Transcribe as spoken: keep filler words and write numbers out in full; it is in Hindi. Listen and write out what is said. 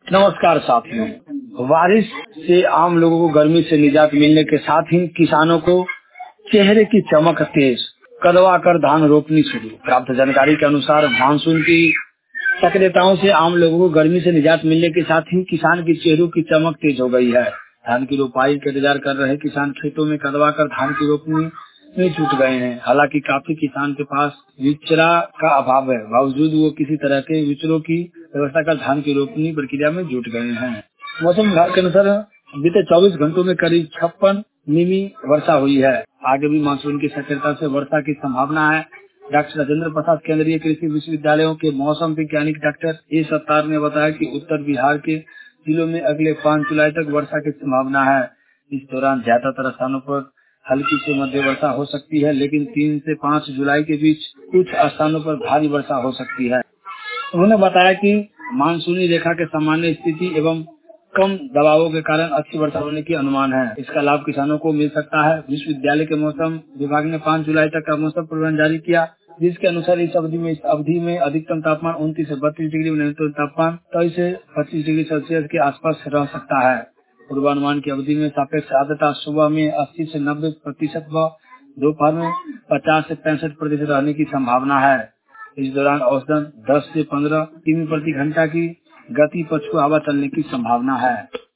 नमस्कार साथियों। बारिश से आम लोगों को गर्मी से निजात मिलने के साथ ही किसानों को चेहरे की चमक तेज, कदवा कर धान रोपनी शुरू। प्राप्त जानकारी के अनुसार मानसून की सक्रियताओं से आम लोगों को गर्मी से निजात मिलने के साथ ही किसान की चेहरों की चमक तेज हो गई है। धान की रोपाई का इंतजार कर रहे किसान खेतों में कदवा कर धान की रोपनी में जुट गए हैं। हालांकि काफी किसान के पास विचरा का अभाव है, बावजूद वो किसी तरह के विचरों की व्यवस्था कर धान की रोपनी प्रक्रिया में जुट गए हैं। मौसम विभाग के अनुसार बीते चौबीस घंटों में करीब छप्पन मिमी वर्षा हुई है। आगे भी मानसून की सक्रियता से वर्षा की संभावना है। डॉक्टर राजेंद्र प्रसाद केंद्रीय कृषि विश्वविद्यालयों के मौसम वैज्ञानिक डॉक्टर ए सत्तार ने बताया कि उत्तर बिहार के जिलों में अगले पाँच जुलाई तक वर्षा की संभावना है। इस दौरान ज्यादातर स्थानों पर हल्की से मध्य वर्षा हो सकती है, लेकिन तीन से पाँच जुलाई के बीच कुछ स्थानों पर भारी वर्षा हो सकती है। उन्होंने बताया कि मानसूनी रेखा के सामान्य स्थिति एवं कम दबावों के कारण अच्छी वर्षा होने की अनुमान है। इसका लाभ किसानों को मिल सकता है। विश्वविद्यालय के मौसम विभाग ने पाँच जुलाई तक का मौसम पूर्वानुमान जारी किया, जिसके अनुसार इस अवधि में इस अवधि में अधिकतम तापमान उनतीस से बत्तीस डिग्री, न्यूनतम तापमान तेईस से पच्चीस डिग्री सेल्सियस के आसपास रह सकता है। पूर्वानुमान की अवधि में सापेक्ष आर्द्रता सुबह में अस्सी से नब्बे प्रतिशत व दोपहर में पचास से पैंसठ प्रतिशत रहने की संभावना है। इस दौरान औसतन दस से पंद्रह किमी प्रति घंटा की गति पछुआ हवा चलने की संभावना है।